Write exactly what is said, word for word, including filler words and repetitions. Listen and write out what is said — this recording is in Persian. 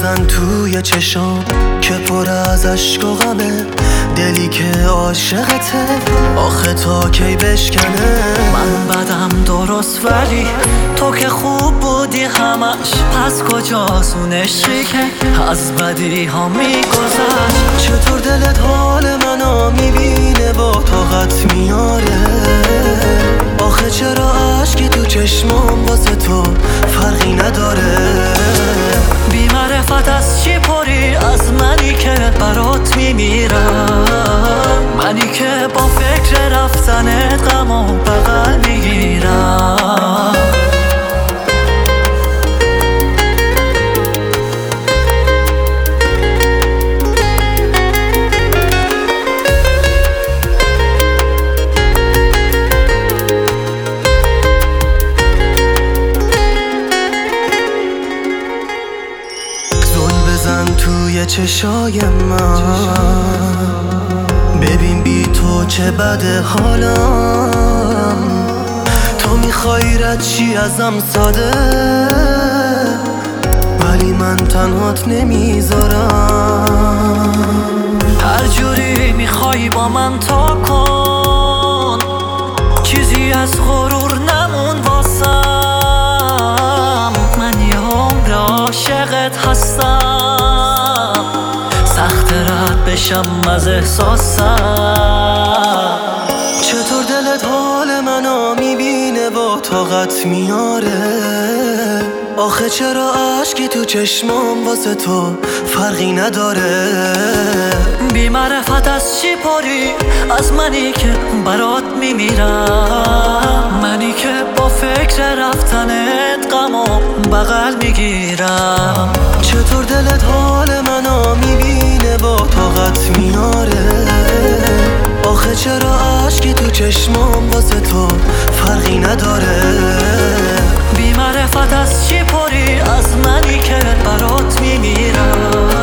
بزن توی چشام که پر از عشق و غمه، دلی که عاشقته آخه تا کی بشکنه. من بدم درست ولی تو که خوب بودی همش، پس کجاست اون عشقی که از بدی ها میگذشت؟ چطور دلت حال منو میبینه با طاقت میاره؟ آخه چرا عشقی تو چشمام واسه تو فرقی نداره؟ بی معرفت از چی پری از منی که برات میمیرم، منی که با فکر رفتنت غم و بغل میگیرم. بزن توی چشای من ببین بی تو چه بده حالم. تو میخوای رد چی ازم ساده، ولی من تنهات نمیذارم. هر جوری میخوای با من تا کن، چیزی از غرور نمون واسم. من یه عمر عاشقت هستم، سخت رد بشم از احساسم. چطور دلت حال منو میبینه با طاقت میاره؟ آخه چرا عشقی تو چشمام واسه تو فرقی نداره؟ بی معرفت از چی پری از منی که برات میمیرم، منی که با فکر رفتنت غم و بغل میگیرم. چطور دلت حال منو میبینه با طاقت میاره؟ آخه چرا عشقی تو چشمام واسه تو فرقی نداره؟ بی معرفت از چی پری از منی که برات میمیرم.